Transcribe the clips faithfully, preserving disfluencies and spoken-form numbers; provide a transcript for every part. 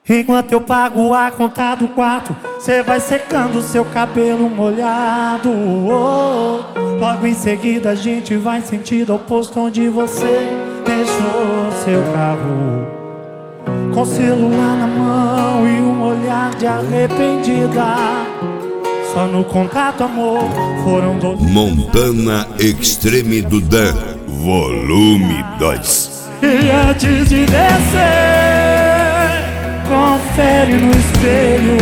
Enquanto eu pago a conta do quarto, cê vai secando seu cabelo molhado. Oh, oh. Logo em seguida a gente vai sentido ao posto onde você deixou seu carro, com o celular na mão e um olhar de arrependida. Só no contato, amor, foram dois. Montana Extreme do Dan, volume dois. E antes de descer, confere no espelho,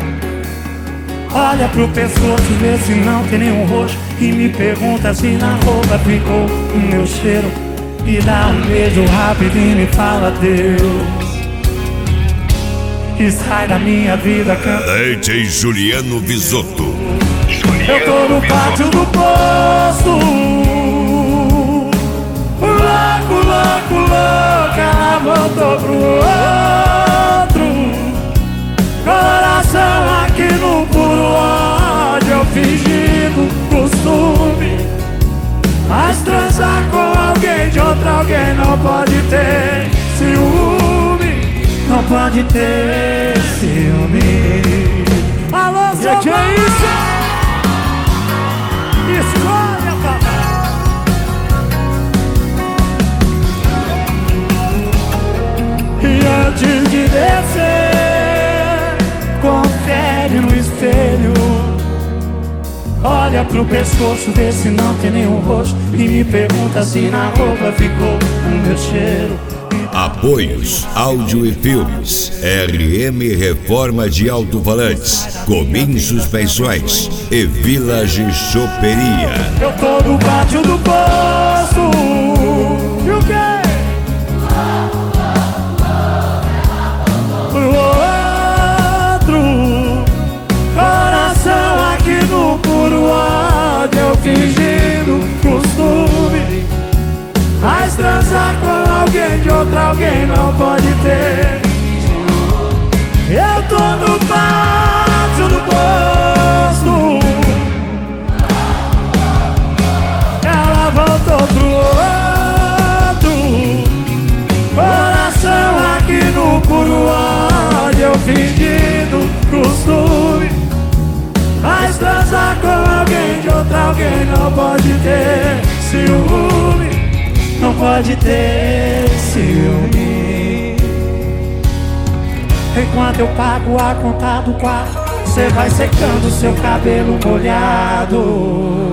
olha pro pescoço, vê se não tem nenhum roxo, e me pergunta se na roupa ficou o meu cheiro. E dá um beijo rápido e me fala Deus, e sai da minha vida cantando. D J Juliano Visotto. Eu tô no pátio do posto, louco, louco, louco, ela voltou pro outro. Coração aqui no puro ódio, eu fingindo costume, mas transar com alguém de outro alguém não pode ter ciúme, não pode ter ciúme. Alô, seu que é isso? Escolha, papai. E antes de descer, confere no espelho, olha pro pescoço, vê se não tem nenhum roxo, e me pergunta se na roupa ficou o meu cheiro. Apoios, áudio e filmes. R M Reforma de Alto-Falantes, Comim Suspensões e Village Choperia. Eu tô no pátio do posto. E o quê? Pro outro. Coração aqui no puro ódio, eu fingindo costume, mas transar com alguém de outro alguém não pode ter. Eu tô no pátio do posto, ela voltou pro outro. Coração aqui no puro ódio, eu fingindo costume, mas transar com alguém de outro alguém não pode ter ciúme, não pode ter ciúme. Enquanto eu pago a conta do quarto, cê vai secando seu cabelo molhado.